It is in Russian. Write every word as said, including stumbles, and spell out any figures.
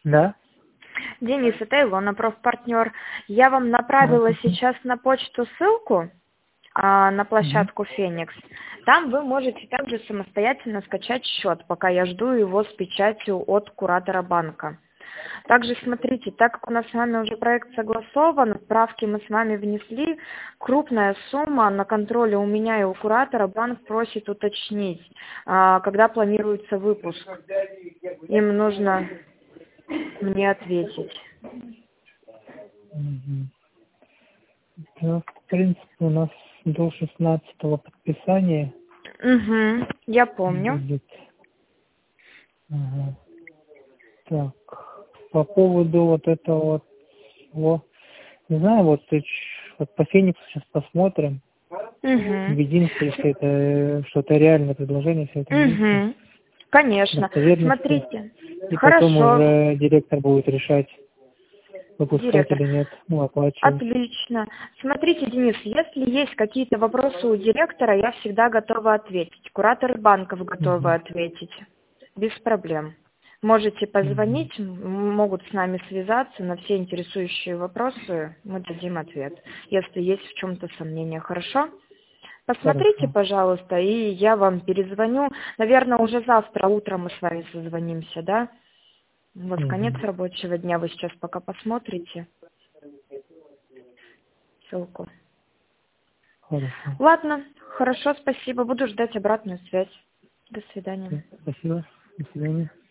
Да? Денис, это Илона, профпартнер. Я вам направила Здравствуйте. сейчас на почту ссылку а, на Мгм. площадку Феникс. Там вы можете также самостоятельно скачать счет, пока я жду его с печатью от куратора банка. Также смотрите, так как у нас с вами уже проект согласован, справки мы с вами внесли, крупная сумма на контроле у меня и у куратора, банк просит уточнить, а, когда планируется выпуск. Им нужно мне ответить. Мгм. Ну, в принципе, у нас до шестнадцатого подписания Угу, я помню. будет. Ага. Так, по поводу вот этого вот всего, не знаю, вот, ты ч- вот по Фениксу сейчас посмотрим, Угу. убедимся, если это э, что-то реальное предложение, все это вместе, Угу. Конечно. достоверности, Смотрите. и потом Хорошо, уже директор будет решать, выпускать директор. или нет, ну, оплачивать. Отлично. Смотрите, Денис, если есть какие-то вопросы у директора, я всегда готова ответить. Кураторы банков готовы Мгм. ответить. Без проблем. Можете Мгм. позвонить, м, могут с нами связаться на все интересующие вопросы, мы дадим ответ, если есть в чем-то сомнения. Хорошо? Посмотрите, Хорошо. пожалуйста, и я вам перезвоню. Наверное, уже завтра утром мы с вами созвонимся, да? У вас конец Мгм. рабочего дня, вы сейчас пока посмотрите ссылку. Хорошо. Ладно, хорошо, спасибо. Буду ждать обратную связь. До свидания. Спасибо. До свидания.